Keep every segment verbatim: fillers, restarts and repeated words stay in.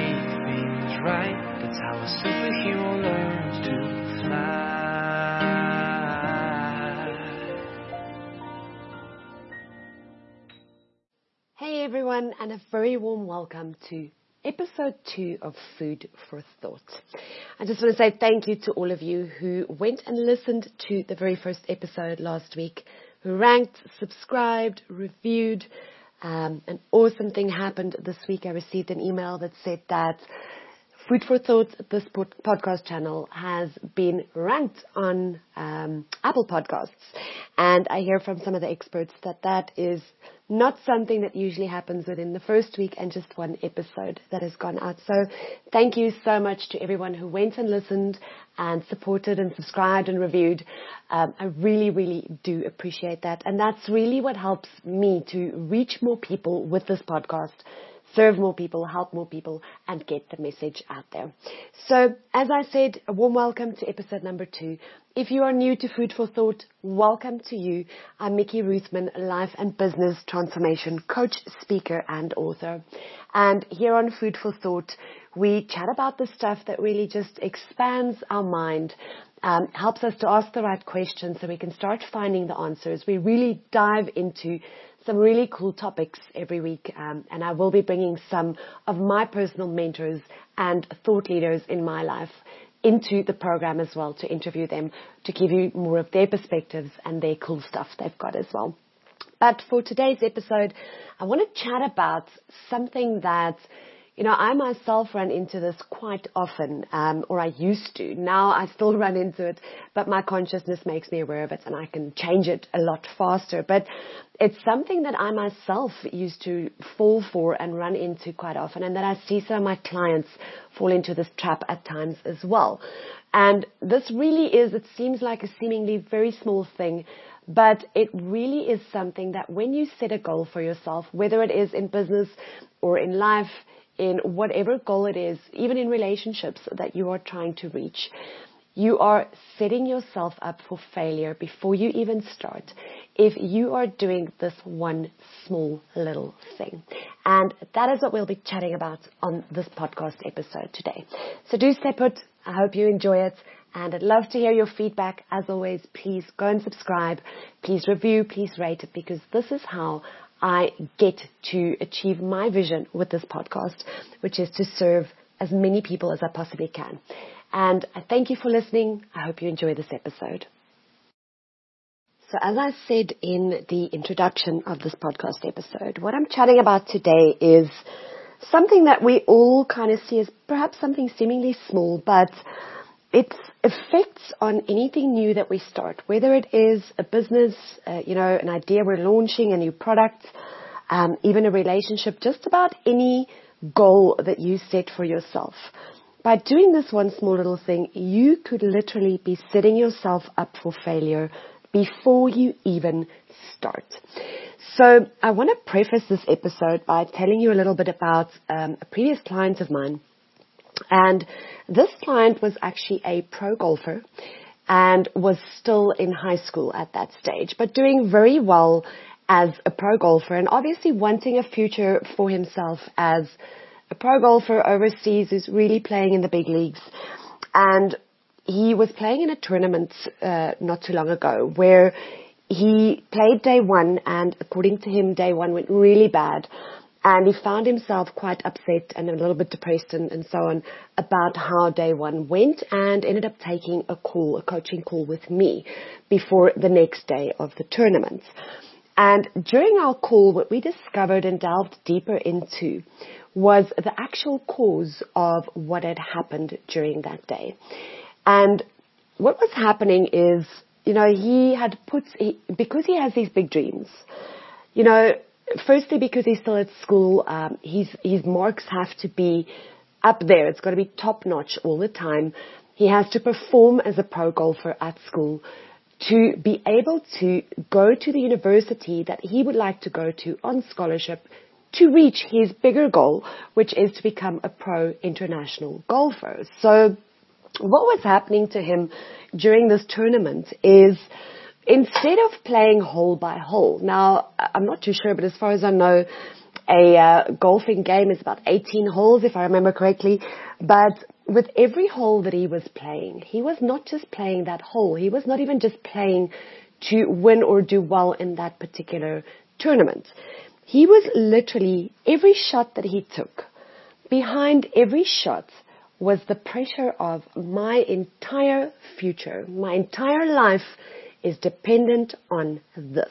make things right. That's how a superhero learns to fly. Hey everyone, and a very warm welcome to episode two of Food for Thought. I just want to say thank you to all of you who went and listened to the very first episode last week, who ranked, subscribed, reviewed. Um, an awesome thing happened this week. I received an email that said that Food for Thought, this pod- podcast channel, has been ranked on um, Apple Podcasts. And I hear from some of the experts that that is not something that usually happens within the first week and just one episode that has gone out. So thank you so much to everyone who went and listened and supported and subscribed and reviewed. Um, I really, really do appreciate that. And that's really what helps me to reach more people with this podcast, serve more people, help more people, and get the message out there. So, as I said, a warm welcome to episode number two. If you are new to Food for Thought, welcome to you. I'm Mickey Ruthman, life and business transformation coach, speaker, and author. And here on Food for Thought, we chat about the stuff that really just expands our mind, um, helps us to ask the right questions so we can start finding the answers. We really dive into some really cool topics every week, um, and I will be bringing some of my personal mentors and thought leaders in my life into the program as well to interview them, to give you more of their perspectives and their cool stuff they've got as well. But for today's episode, I want to chat about something that, you know, I myself run into this quite often, um, or I used to. Now I still run into it, but my consciousness makes me aware of it and I can change it a lot faster. But it's something that I myself used to fall for and run into quite often, and that I see some of my clients fall into this trap at times as well. And this really is, it seems like a seemingly very small thing, but it really is something that when you set a goal for yourself, whether it is in business or in life, in whatever goal it is, even in relationships that you are trying to reach, you are setting yourself up for failure before you even start if you are doing this one small little thing. And that is what we'll be chatting about on this podcast episode today. So do stay put. I hope you enjoy it. And I'd love to hear your feedback. As always, please go and subscribe. Please review. Please rate it, because this is how I get to achieve my vision with this podcast, which is to serve as many people as I possibly can. And I thank you for listening. I hope you enjoy this episode. So as I said in the introduction of this podcast episode, what I'm chatting about today is something that we all kind of see as perhaps something seemingly small, but its effects on anything new that we start, whether it is a business, uh, you know, an idea we're launching, a new product, um, even a relationship, just about any goal that you set for yourself. By doing this one small little thing, you could literally be setting yourself up for failure before you even start. So I want to preface this episode by telling you a little bit about um, a previous client of mine. And this client was actually a pro golfer and was still in high school at that stage, but doing very well as a pro golfer and obviously wanting a future for himself as a pro golfer overseas who's really playing in the big leagues. And he was playing in a tournament uh, not too long ago where he played day one, and according to him, day one went really bad. And he found himself quite upset and a little bit depressed and, and so on about how day one went, and ended up taking a call, a coaching call with me before the next day of the tournament. And during our call, what we discovered and delved deeper into was the actual cause of what had happened during that day. And what was happening is, you know, he had put, he, because he has these big dreams, you know, firstly, because he's still at school, um, his, his marks have to be up there. It's got to be top notch all the time. He has to perform as a pro golfer at school to be able to go to the university that he would like to go to on scholarship to reach his bigger goal, which is to become a pro international golfer. So what was happening to him during this tournament is, instead of playing hole by hole, now I'm not too sure, but as far as I know, a uh, golfing game. It's about eighteen holes, if I remember correctly. But with every hole that he was playing, he was not just playing that hole. He was not even just playing to win or do well in that particular tournament. He was literally, every shot that he took, behind every shot was the pressure of my entire future. My entire life is dependent on this.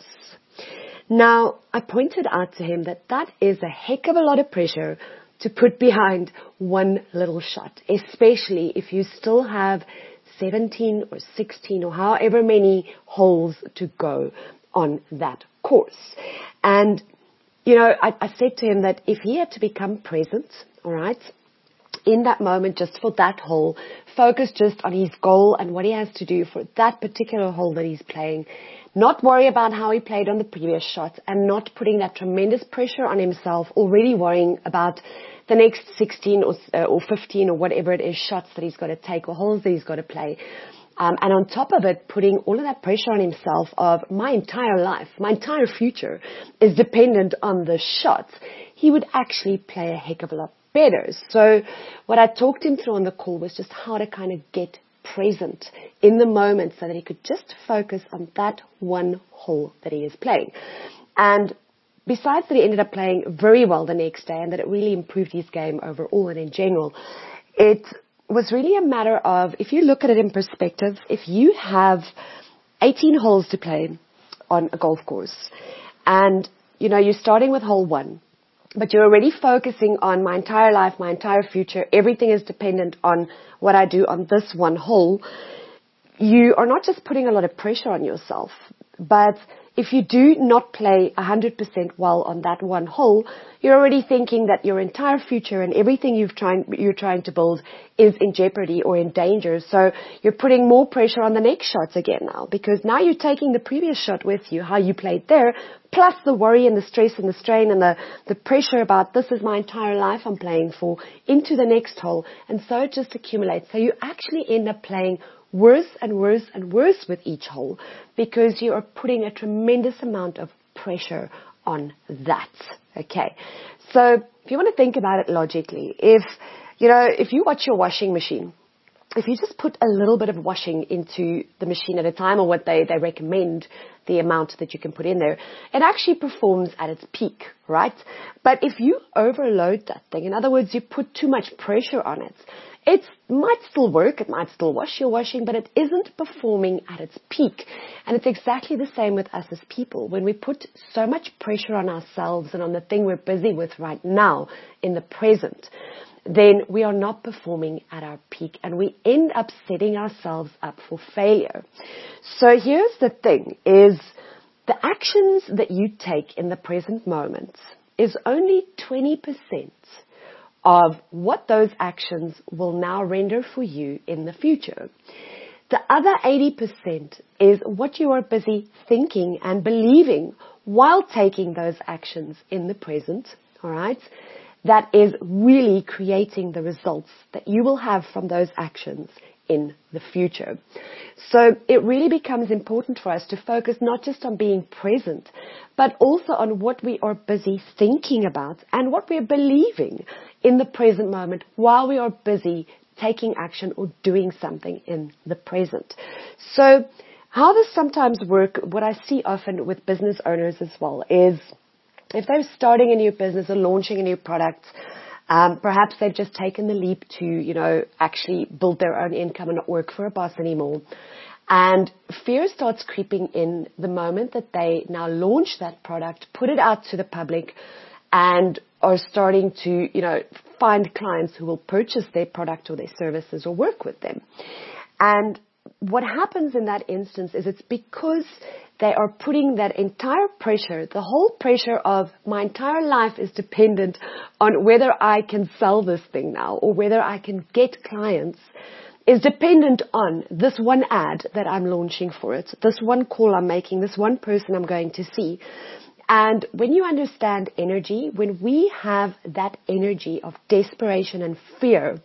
Now, I pointed out to him that that is a heck of a lot of pressure to put behind one little shot, especially if you still have seventeen or sixteen or however many holes to go on that course. And, you know, I, I said to him that if he had to become present, all right, in that moment, just for that hole, focus just on his goal and what he has to do for that particular hole that he's playing, not worry about how he played on the previous shot, and not putting that tremendous pressure on himself, already worrying about the next sixteen or, uh, or fifteen or whatever it is shots that he's got to take or holes that he's got to play. Um, and on top of it, putting all of that pressure on himself of my entire life, my entire future is dependent on the shots. He would actually play a heck of a lot better. So what I talked him through on the call was just how to kind of get present in the moment so that he could just focus on that one hole that he is playing. And besides that, he ended up playing very well the next day and that it really improved his game overall and in general, it was really a matter of, if you look at it in perspective, if you have eighteen holes to play on a golf course and, you know, you're starting with hole one, but you're already focusing on my entire life, my entire future, everything is dependent on what I do on this one hole, you are not just putting a lot of pressure on yourself, but if you do not play one hundred percent well on that one hole, you're already thinking that your entire future and everything you've trying, you're trying to build is in jeopardy or in danger. So you're putting more pressure on the next shots again now, because now you're taking the previous shot with you, how you played there, plus the worry and the stress and the strain and the, the pressure about this is my entire life I'm playing for, into the next hole. And so it just accumulates. So you actually end up playing worse and worse and worse with each hole because you are putting a tremendous amount of pressure on that. Okay. So if you want to think about it logically, if, you know, if you watch your washing machine, if you just put a little bit of washing into the machine at a time, or what they, they recommend, the amount that you can put in there, it actually performs at its peak, right? But if you overload that thing, in other words, you put too much pressure on it, it might still work, it might still wash your washing, but it isn't performing at its peak. And it's exactly the same with us as people. When we put so much pressure on ourselves and on the thing we're busy with right now, in the present, then we are not performing at our peak and we end up setting ourselves up for failure. So here's the thing, is the actions that you take in the present moment is only twenty percent of what those actions will now render for you in the future. The other eighty percent is what you are busy thinking and believing while taking those actions in the present, all right? That is really creating the results that you will have from those actions in the future. So it really becomes important for us to focus not just on being present, but also on what we are busy thinking about and what we are believing in the present moment while we are busy taking action or doing something in the present. So how this sometimes works, what I see often with business owners as well, is if they're starting a new business or launching a new product, um, perhaps they've just taken the leap to, you know, actually build their own income and not work for a boss anymore. And fear starts creeping in the moment that they now launch that product, put it out to the public, and are starting to, you know, find clients who will purchase their product or their services or work with them. And what happens in that instance is it's because they are putting that entire pressure, the whole pressure of my entire life is dependent on whether I can sell this thing now or whether I can get clients, is dependent on this one ad that I'm launching for it, this one call I'm making, this one person I'm going to see. And when you understand energy, when we have that energy of desperation and fear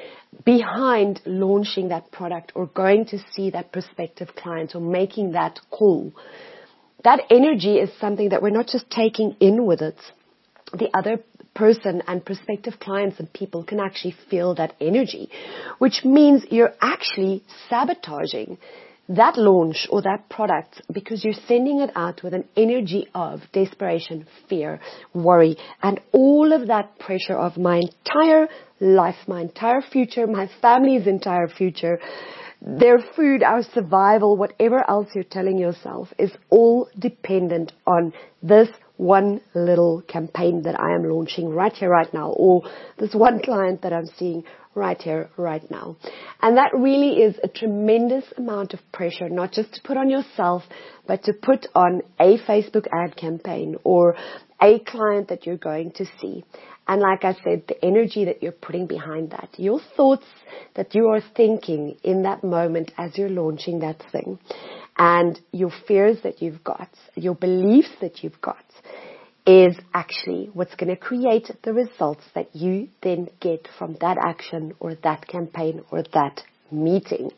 behind launching that product or going to see that prospective client or making that call, that energy is something that we're not just taking in with it, the other person and prospective clients and people can actually feel that energy, which means you're actually sabotaging that launch or that product because you're sending it out with an energy of desperation, fear, worry, and all of that pressure of my entire life, my entire future, my family's entire future, their food, our survival, whatever else you're telling yourself is all dependent on this one little campaign that I am launching right here, right now, or this one client that I'm seeing right here, right now. And that really is a tremendous amount of pressure, not just to put on yourself, but to put on a Facebook ad campaign or a client that you're going to see. And like I said, the energy that you're putting behind that, your thoughts that you are thinking in that moment as you're launching that thing, and your fears that you've got, your beliefs that you've got, is actually what's going to create the results that you then get from that action or that campaign or that meeting.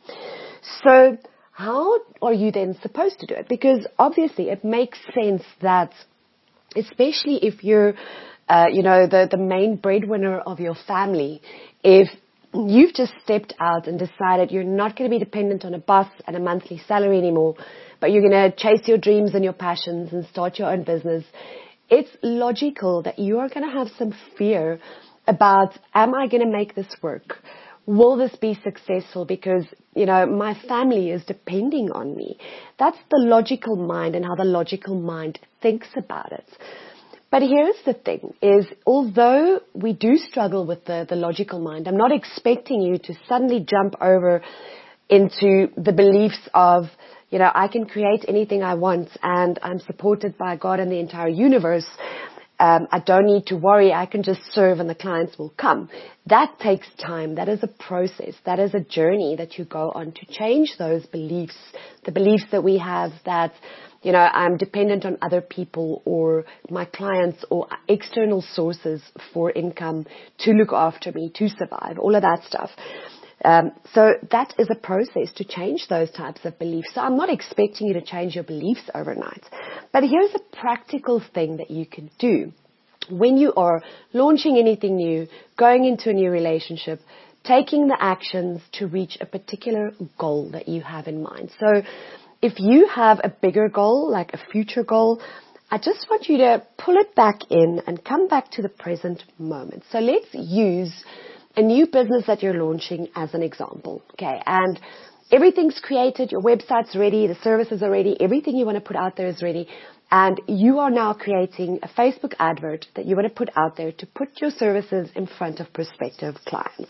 So how are you then supposed to do it? Because obviously it makes sense that, especially if you're, uh, you know, the, the main breadwinner of your family, if you've just stepped out and decided you're not going to be dependent on a boss and a monthly salary anymore, but you're going to chase your dreams and your passions and start your own business, it's logical that you are going to have some fear about, am I going to make this work? Will this be successful? Because, you know, my family is depending on me. That's the logical mind and how the logical mind thinks about it. But here's the thing, is although we do struggle with the, the logical mind, I'm not expecting you to suddenly jump over into the beliefs of, you know, I can create anything I want and I'm supported by God and the entire universe. Um, I don't need to worry. I can just serve and the clients will come. That takes time. That is a process. That is a journey that you go on to change those beliefs, the beliefs that we have that, you know, I'm dependent on other people or my clients or external sources for income to look after me, to survive, all of that stuff. Um, so that is a process to change those types of beliefs. So I'm not expecting you to change your beliefs overnight. But here's a practical thing that you can do when you are launching anything new, going into a new relationship, taking the actions to reach a particular goal that you have in mind. So if you have a bigger goal, like a future goal, I just want you to pull it back in and come back to the present moment. So let's use a new business that you're launching as an example, okay? And everything's created, your website's ready, the services are ready, everything you want to put out there is ready, and you are now creating a Facebook advert that you want to put out there to put your services in front of prospective clients.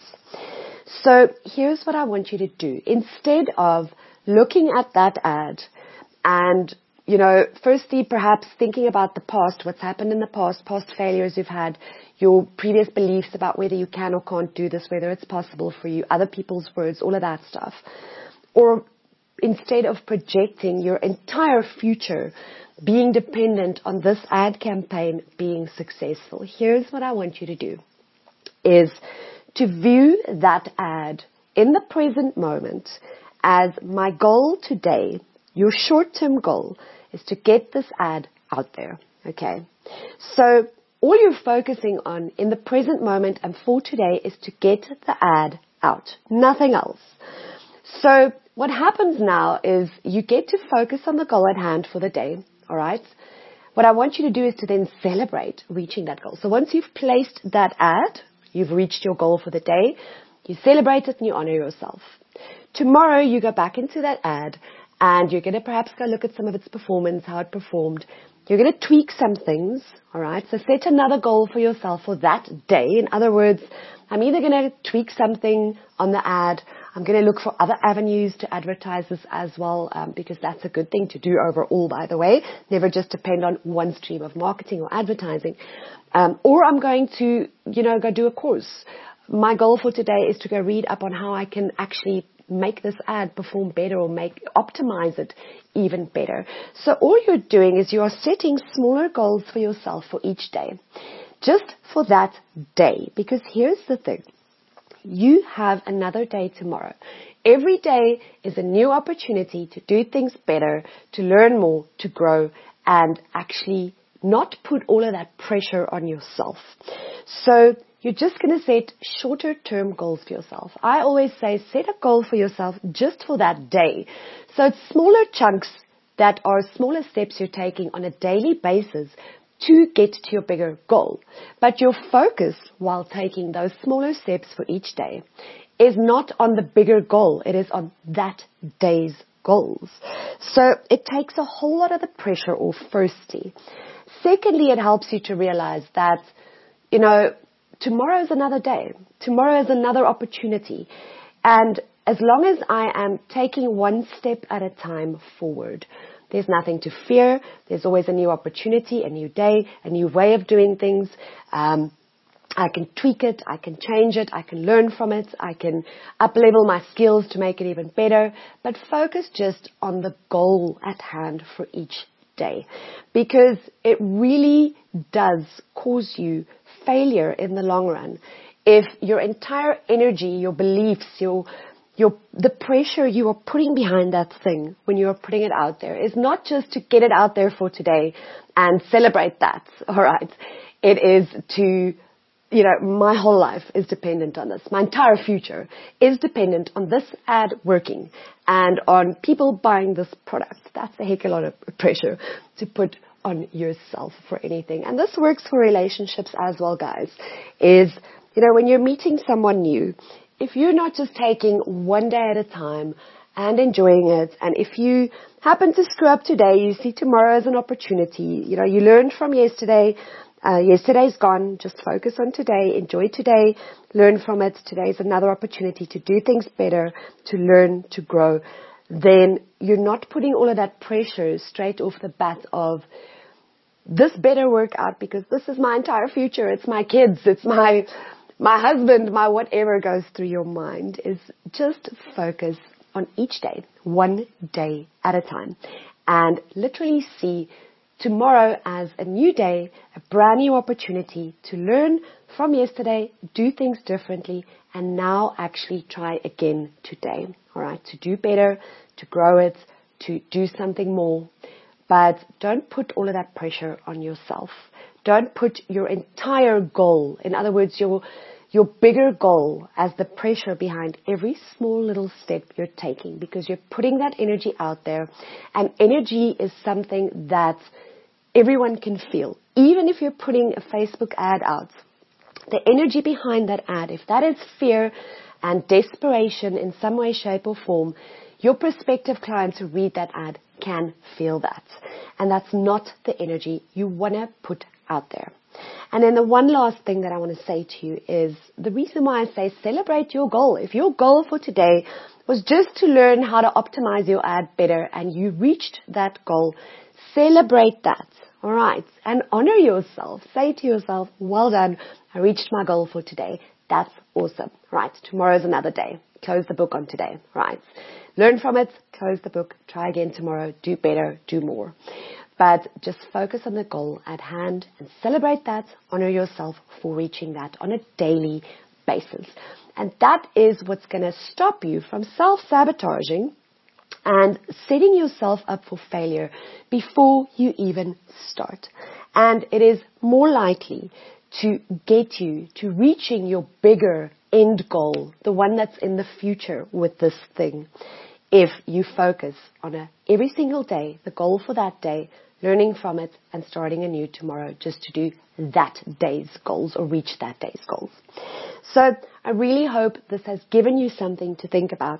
So here's what I want you to do. Instead of looking at that ad and, you know, firstly, perhaps thinking about the past, what's happened in the past, past failures you've had, your previous beliefs about whether you can or can't do this, whether it's possible for you, other people's words, all of that stuff. Or instead of projecting your entire future being dependent on this ad campaign being successful, here's what I want you to do, is to view that ad in the present moment as my goal today, your short-term goal, is to get this ad out there, okay? So all you're focusing on in the present moment and for today is to get the ad out, nothing else. So what happens now is you get to focus on the goal at hand for the day, all right? What I want you to do is to then celebrate reaching that goal. So once you've placed that ad, you've reached your goal for the day, you celebrate it and you honor yourself. Tomorrow you go back into that ad and you're going to perhaps go look at some of its performance, how it performed. You're going to tweak some things, all right? So set another goal for yourself for that day. In other words, I'm either going to tweak something on the ad, I'm going to look for other avenues to advertise this as well, um, because that's a good thing to do overall, by the way. Never just depend on one stream of marketing or advertising. Um, or I'm going to, you know, go do a course. My goal for today is to go read up on how I can actually make this ad perform better or make optimize it even better. So all you're doing is you are setting smaller goals for yourself for each day, just for that day. Because here's the thing, you have another day tomorrow. Every day is a new opportunity to do things better, to learn more, to grow, and actually not put all of that pressure on yourself. So you're just going to set shorter term goals for yourself. I always say set a goal for yourself just for that day. So it's smaller chunks that are smaller steps you're taking on a daily basis to get to your bigger goal. But your focus while taking those smaller steps for each day is not on the bigger goal. It is on that day's goals. So it takes a whole lot of the pressure off firstly. Secondly, it helps you to realize that, you know, tomorrow is another day. Tomorrow is another opportunity. And as long as I am taking one step at a time forward, there's nothing to fear. There's always a new opportunity, a new day, a new way of doing things. Um, I can tweak it. I can change it. I can learn from it. I can up-level my skills to make it even better. But focus just on the goal at hand for each day, because it really does cause you failure in the long run if your entire energy, your beliefs, your Your, the pressure you are putting behind that thing when you are putting it out there is not just to get it out there for today and celebrate that, all right? It is to, you know, my whole life is dependent on this. My entire future is dependent on this ad working and on people buying this product. That's a heck of a lot of pressure to put on yourself for anything. And this works for relationships as well, guys, is, you know, when you're meeting someone new, if you're not just taking one day at a time and enjoying it, and if you happen to screw up today, you see tomorrow as an opportunity. You know, you learned from yesterday. Uh, yesterday's gone. Just focus on today. Enjoy today. Learn from it. Today is another opportunity to do things better, to learn, to grow. Then you're not putting all of that pressure straight off the bat of this better work out because this is my entire future. It's my kids. It's my... My husband, my whatever goes through your mind. Is just focus on each day, one day at a time, and literally see tomorrow as a new day, a brand new opportunity to learn from yesterday, do things differently, and now actually try again today. All right, to do better, to grow it, to do something more. But don't put all of that pressure on yourself. Don't put your entire goal, in other words, your your bigger goal, as the pressure behind every small little step you're taking, because you're putting that energy out there, and energy is something that everyone can feel. Even if you're putting a Facebook ad out, the energy behind that ad, if that is fear and desperation in some way, shape or form, your prospective clients who read that ad can feel that. And that's not the energy you want to put out there. And then the one last thing that I want to say to you is the reason why I say celebrate your goal. If your goal for today was just to learn how to optimize your ad better and you reached that goal, celebrate that. All right. And honor yourself. Say to yourself, well done. I reached my goal for today. That's awesome. Right. Tomorrow's another day. Close the book on today. Right. Learn from it. Close the book. Try again tomorrow. Do better. Do more. But just focus on the goal at hand and celebrate that. Honor yourself for reaching that on a daily basis. And that is what's going to stop you from self-sabotaging and setting yourself up for failure before you even start. And it is more likely to get you to reaching your bigger end goal, the one that's in the future with this thing, if you focus on a, every single day, the goal for that day, learning from it and starting anew tomorrow just to do that day's goals or reach that day's goals. So I really hope this has given you something to think about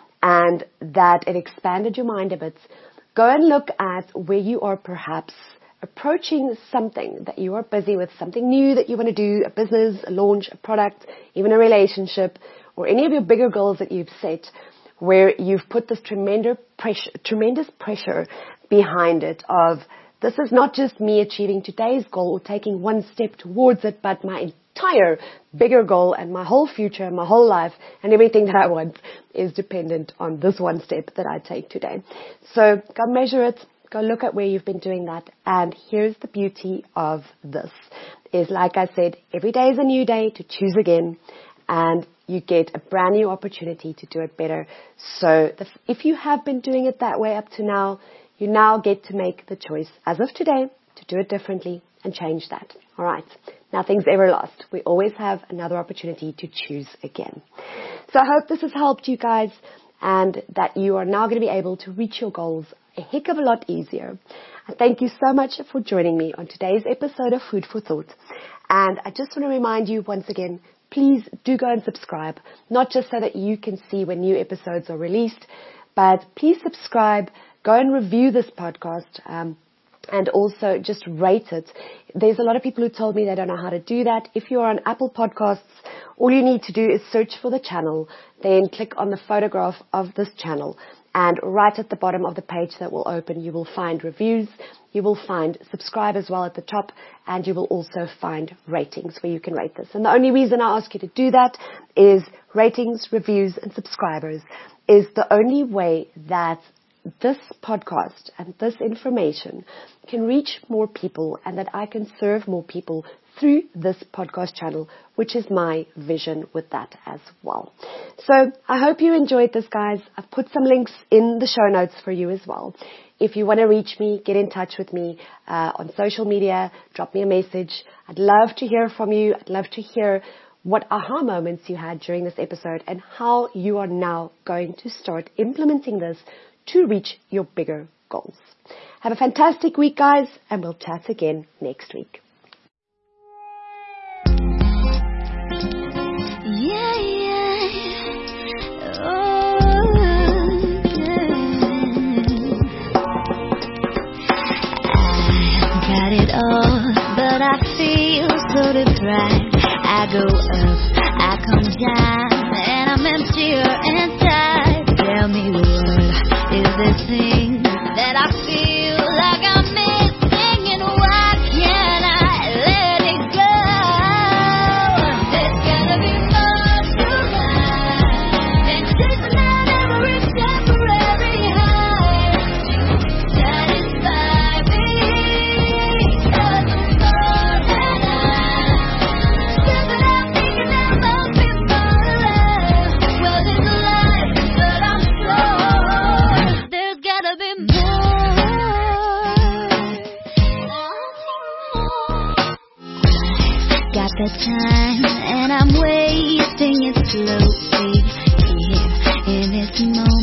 and that it expanded your mind a bit. Go and look at where you are perhaps approaching something that you are busy with, something new that you want to do, a business, a launch, a product, even a relationship, or any of your bigger goals that you've set, where you've put this tremendous pressure, tremendous pressure behind it of, this is not just me achieving today's goal or taking one step towards it, but my entire bigger goal and my whole future and my whole life and everything that I want is dependent on this one step that I take today. So go measure it. Go look at where you've been doing that. And here's the beauty of this is, like I said, every day is a new day to choose again. And you get a brand new opportunity to do it better. So the, if you have been doing it that way up to now, you now get to make the choice as of today to do it differently and change that. All right. Nothing's ever lost. We always have another opportunity to choose again. So I hope this has helped you guys and that you are now going to be able to reach your goals a heck of a lot easier. And thank you so much for joining me on today's episode of Food for Thought. And I just want to remind you once again, please do go and subscribe, not just so that you can see when new episodes are released, but please subscribe, go and review this podcast, um, and also just rate it. There's a lot of people who told me they don't know how to do that. If you're on Apple Podcasts, all you need to do is search for the channel, then click on the photograph of this channel, and right at the bottom of the page that will open, you will find reviews, you will find subscribe as well at the top, and you will also find ratings where you can rate this. And the only reason I ask you to do that is ratings, reviews, and subscribers is the only way that this podcast and this information can reach more people and that I can serve more people through this podcast channel, which is my vision with that as well. So I hope you enjoyed this, guys. I've put some links in the show notes for you as well. If you want to reach me, get in touch with me uh, on social media, drop me a message. I'd love to hear from you. I'd love to hear what aha moments you had during this episode and how you are now going to start implementing this to reach your bigger goals. Have a fantastic week, guys, and we'll chat again next week. Yeah, yeah. Oh, yeah. I got it all, but I feel so deprived. I go up, I come down, and I'm emptier inside. Tell me what is this thing that I feel like I'm missing, and why can't I let it go? There's gotta be more to life than chasing out every temporary high. Satisfy me, 'cause I'm more than I. Stepping out, thinking there must be more love. Well, this life, but I'm sure there's gotta be more. Got the time and I'm wasting it slowly here in this moment.